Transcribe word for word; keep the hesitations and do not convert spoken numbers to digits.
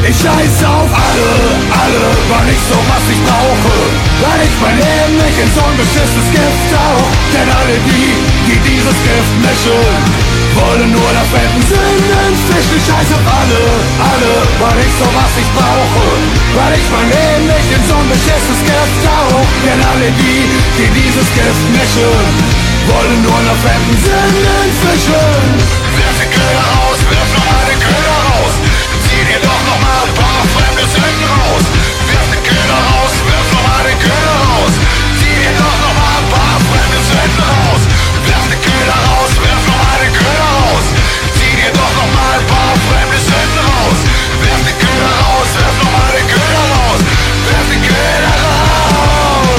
Ich scheiß auf alle, alle, weil ich so was ich brauche. Weil ich mein Leben nicht in so ein beschissenes Gift tauch. Denn alle die, die dieses Gift mischen, wollen nur nach fetten Sünden fischen. Ich scheiß auf alle, alle, weil ich so was ich brauche. Weil ich mein Leben nicht in so ein beschissenes Gift tauch. Denn alle die, die dieses Gift mischen, wollen nur nach fetten Sünden